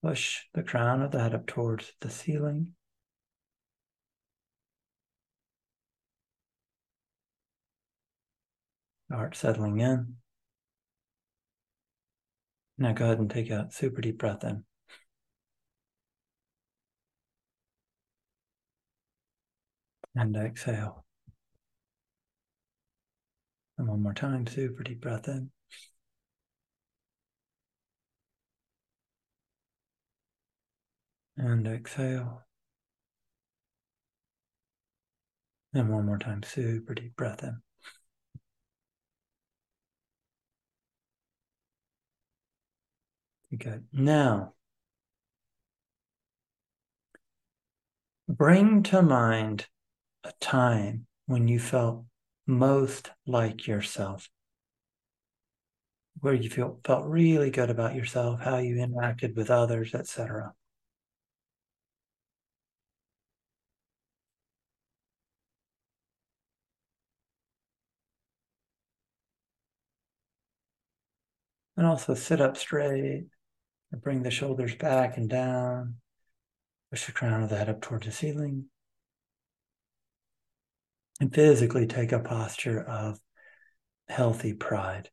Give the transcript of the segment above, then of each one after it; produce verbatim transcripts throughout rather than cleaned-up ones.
Push the crown of the head up towards the ceiling. Start settling in. Now go ahead and take a super deep breath in. And exhale. And one more time, super deep breath in. And exhale. And one more time, super deep breath in. Good. Now, bring to mind a time when you felt most like yourself, where you feel, felt really good about yourself, how you interacted with others, et cetera. And also sit up straight, and bring the shoulders back and down. Push the crown of the head up towards the ceiling. And physically take a posture of healthy pride.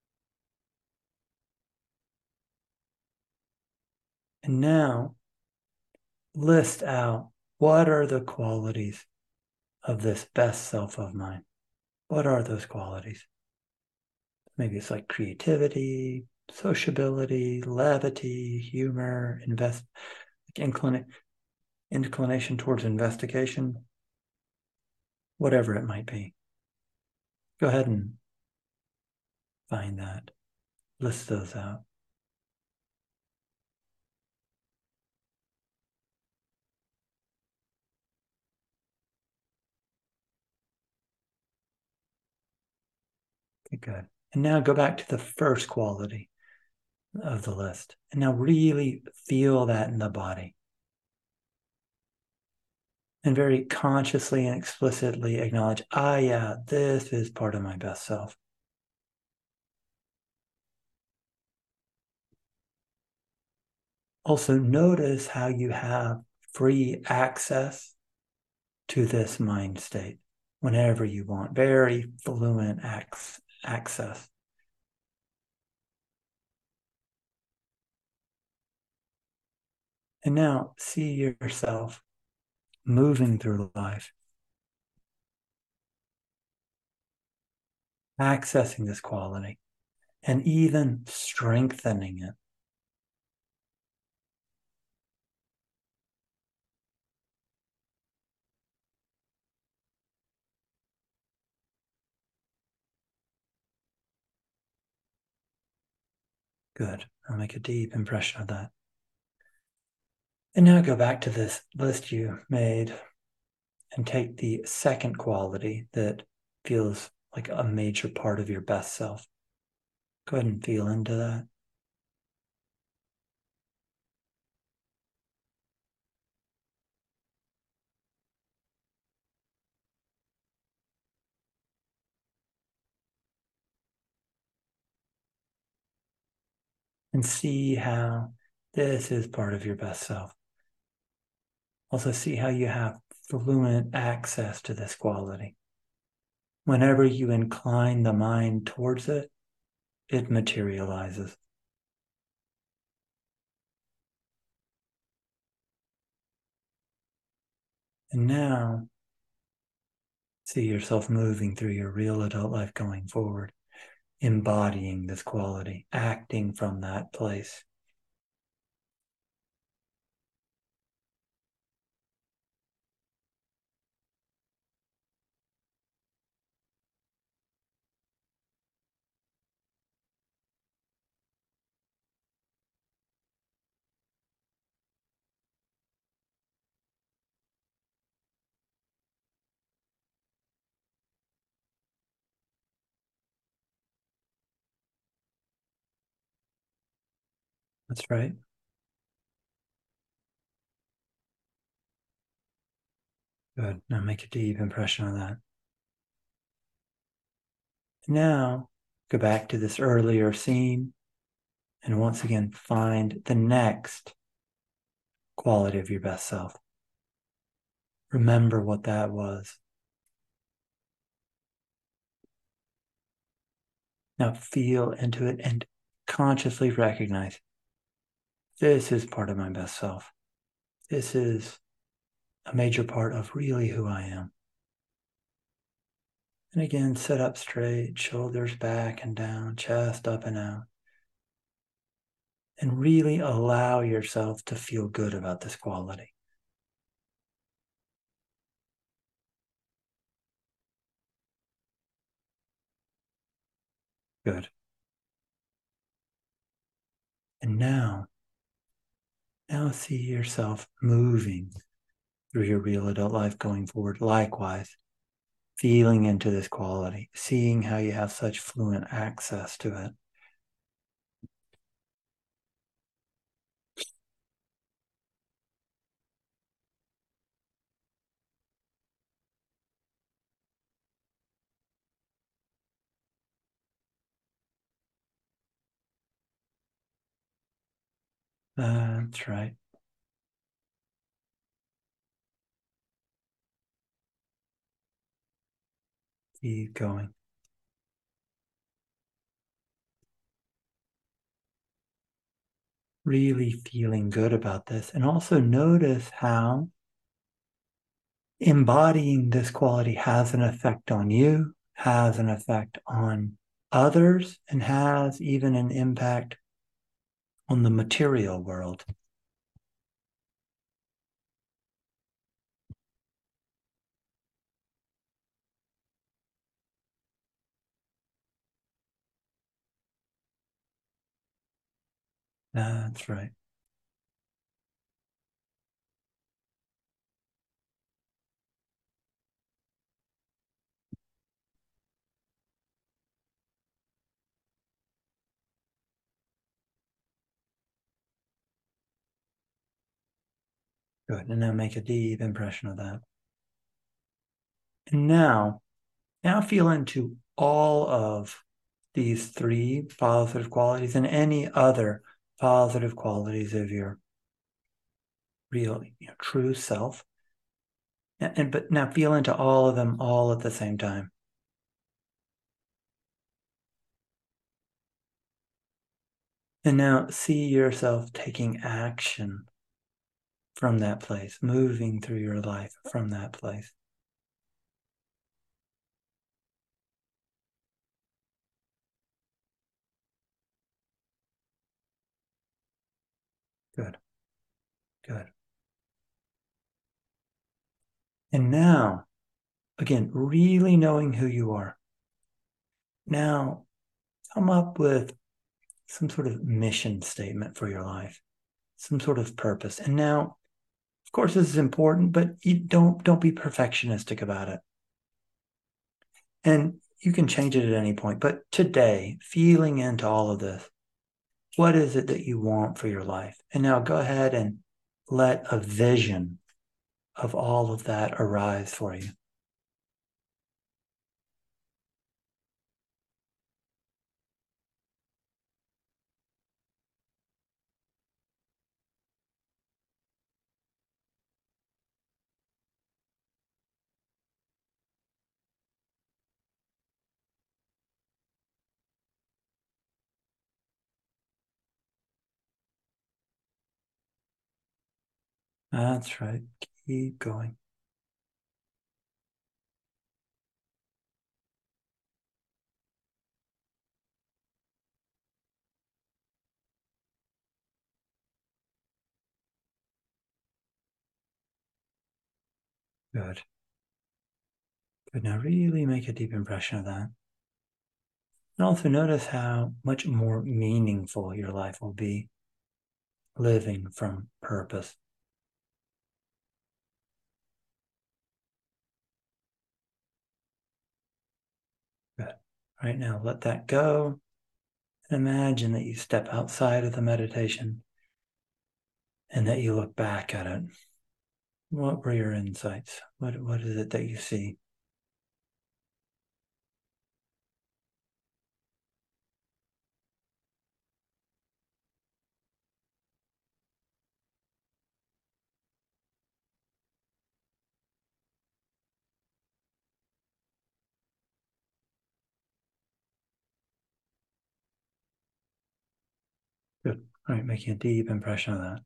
And now, list out what are the qualities of this best self of mine. What are those qualities? Maybe it's like creativity, sociability, levity, humor, invest, like inclina- inclination towards investigation, whatever it might be. Go ahead and find that. List those out. Okay, good. And now go back to the first quality of the list. And now really feel that in the body. And very consciously and explicitly acknowledge, ah, yeah, this is part of my best self. Also, notice how you have free access to this mind state whenever you want. Very fluent ac- access. And now see yourself moving through life, accessing this quality, and even strengthening it. Good. I'll make a deep impression of that. And now go back to this list you made and take the second quality that feels like a major part of your best self. Go ahead and feel into that. And see how this is part of your best self. Also see how you have fluent access to this quality. Whenever you incline the mind towards it, it materializes. And now, see yourself moving through your real adult life going forward, embodying this quality, acting from that place. That's right. Good. Now make a deep impression on that. Now, go back to this earlier scene and once again find the next quality of your best self. Remember what that was. Now feel into it and consciously recognize this is part of my best self. This is a major part of really who I am. And again, sit up straight, shoulders back and down, chest up and out. And really allow yourself to feel good about this quality. Good. And now, now see yourself moving through your real adult life going forward. Likewise, feeling into this quality, seeing how you have such fluent access to it. That's right. Keep going. Really feeling good about this. And also notice how embodying this quality has an effect on you, has an effect on others, and has even an impact on the material world. That's right. Good. And now make a deep impression of that. And now, now feel into all of these three positive qualities and any other positive qualities of your real, you know, true self. And, and but now feel into all of them all at the same time. And now see yourself taking action from that place, moving through your life from that place. Good. Good. And now, again, really knowing who you are. Now, come up with some sort of mission statement for your life, some sort of purpose. And now, of course, this is important, but you don't don't be perfectionistic about it. And you can change it at any point. But today, feeling into all of this, what is it that you want for your life? And now go ahead and let a vision of all of that arise for you. That's right. Keep going. Good. Good. Now really make a deep impression of that. And also notice how much more meaningful your life will be living from purpose. Good. Right now, let that go. And imagine that you step outside of the meditation and that you look back at it. What were your insights? What, what is it that you see? All right, making a deep impression of that.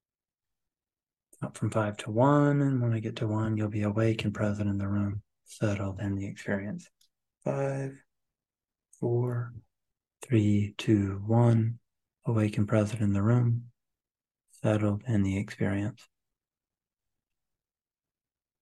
Up from five to one, and when I get to one, you'll be awake and present in the room, settled in the experience. Five, four, three, two, one, awake and present in the room, settled in the experience.